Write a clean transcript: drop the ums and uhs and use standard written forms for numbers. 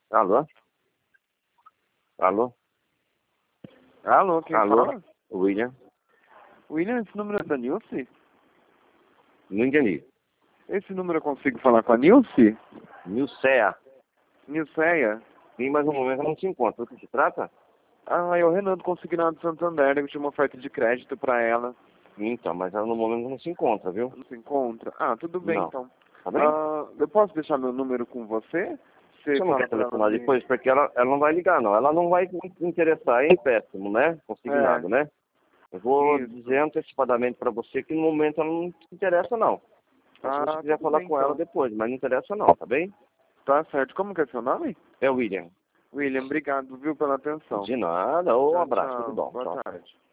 Alô? Alô? Alô, quem Alô? fala? William? William, esse número é da Nilce? Não entendi. Esse número eu consigo falar com a Nilce? Nilceia. Nilceia? Sim, mas no momento ela não se encontra. O que se trata? Ah, é o Renan do Consignado de Santander, eu tinha uma oferta de crédito pra ela. Então, mas ela no momento não se encontra, viu? Não se encontra? Ah, tudo bem Não. então. Tá bem? Ah, eu posso deixar meu número com você? Você Você não fala quer pra ela telefonar me... depois? Porque ela não vai ligar, não. Ela não vai se interessar em empréstimo, né? Consignado, É, né? Eu vou isso. dizer antecipadamente pra você que no momento ela não se interessa, não. Só se você Ah, quiser tudo falar bem com ela então. depois, mas não interessa não, tá bem? Tá certo. Como que é seu nome? É o William. William, obrigado, viu, pela atenção. De nada. Ô, um Tchau, abraço. Tudo tchau. bom. Boa Tchau. tarde.